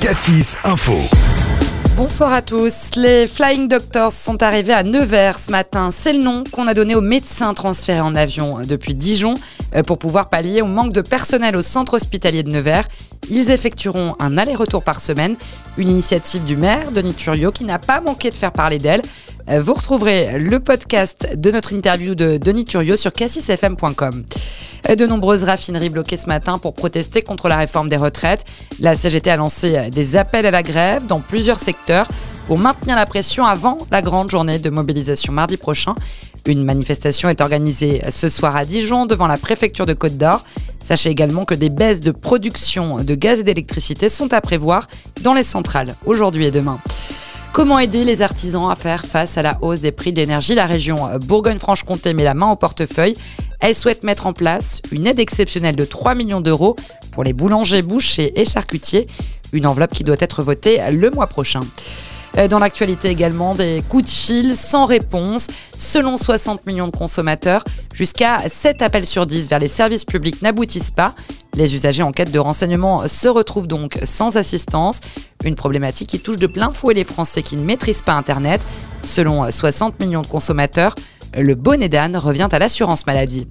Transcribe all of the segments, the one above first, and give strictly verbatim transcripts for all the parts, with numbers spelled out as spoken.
Cassis Info. Bonsoir à tous. Les Flying Doctors sont arrivés à Nevers ce matin. C'est le nom qu'on a donné aux médecins transférés en avion depuis Dijon pour pouvoir pallier au manque de personnel au centre hospitalier de Nevers. Ils effectueront un aller-retour par semaine, une initiative du maire, Denis Turriot, qui n'a pas manqué de faire parler d'elle. Vous retrouverez le podcast de notre interview de Denis Turriot sur cassis f m point com. De nombreuses raffineries bloquées ce matin pour protester contre la réforme des retraites. La C G T a lancé des appels à la grève dans plusieurs secteurs pour maintenir la pression avant la grande journée de mobilisation mardi prochain. Une manifestation est organisée ce soir à Dijon devant la préfecture de Côte-d'Or. Sachez également que des baisses de production de gaz et d'électricité sont à prévoir dans les centrales aujourd'hui et demain. Comment aider les artisans à faire face à la hausse des prix de l'énergie ? La région Bourgogne-Franche-Comté met la main au portefeuille. Elle souhaite mettre en place une aide exceptionnelle de trois millions d'euros pour les boulangers, bouchers et charcutiers. Une enveloppe qui doit être votée le mois prochain. Dans l'actualité également, des coups de fil sans réponse. Selon soixante millions de consommateurs, jusqu'à sept appels sur dix vers les services publics n'aboutissent pas. Les usagers en quête de renseignements se retrouvent donc sans assistance. Une problématique qui touche de plein fouet les Français qui ne maîtrisent pas Internet. Selon soixante millions de consommateurs, le bonnet d'âne revient à l'assurance maladie.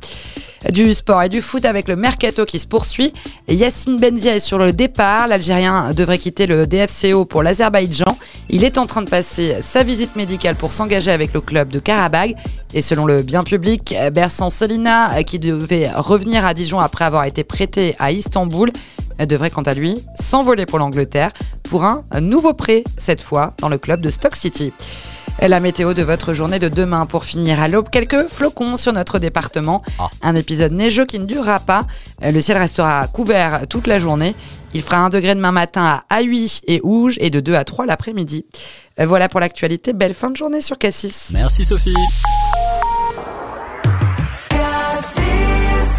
Du sport et du foot avec le mercato qui se poursuit. Yacine Benzia est sur le départ. L'Algérien devrait quitter le D F C O pour l'Azerbaïdjan. Il est en train de passer sa visite médicale pour s'engager avec le club de Karabag. Et selon le bien public, Bersan Selina, qui devait revenir à Dijon après avoir été prêté à Istanbul, devrait quant à lui s'envoler pour l'Angleterre pour un nouveau prêt, cette fois dans le club de Stoke City. La météo de votre journée de demain pour finir à l'aube. Quelques flocons sur notre département. Ah. Un épisode neigeux qui ne durera pas. Le ciel restera couvert toute la journée. Il fera un degré demain matin à Huy et Ouge et de deux à trois l'après-midi. Voilà pour l'actualité. Belle fin de journée sur Cassis. Merci Sophie.